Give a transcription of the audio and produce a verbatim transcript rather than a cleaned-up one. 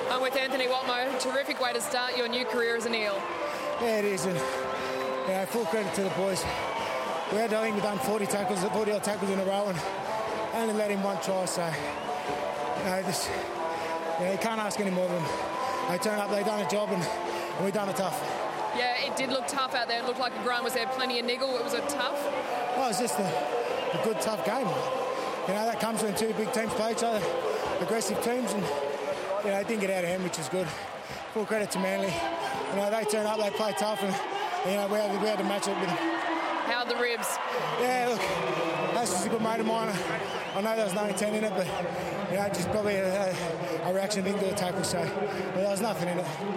I'm with Anthony Watmo. Terrific way to start your new career as an Eel. Yeah, it is. And, you know, full credit to the boys. We had, I think we've done forty tackles, forty odd tackles in a row and only let him one try. So, you know, just, you know, you can't ask any more of them. They turned up, they done a job, and, and we done it tough. Yeah, it did look tough out there. It looked like a grind. Was there plenty of niggle? It was a tough? Well, it's just a, a good, tough game. You know, that comes when two big teams play each other, aggressive teams, and, you know, it didn't get out of hand, which is good. Full credit to Manly. You know, they turned up, they played tough, and, you know, we had, we had to match it with them. How are the ribs? Yeah, look, that's just a good mate of mine. I know there was no intent in it, but, you know, just probably a, a reaction, didn't do a tackle, so well, there was nothing in it.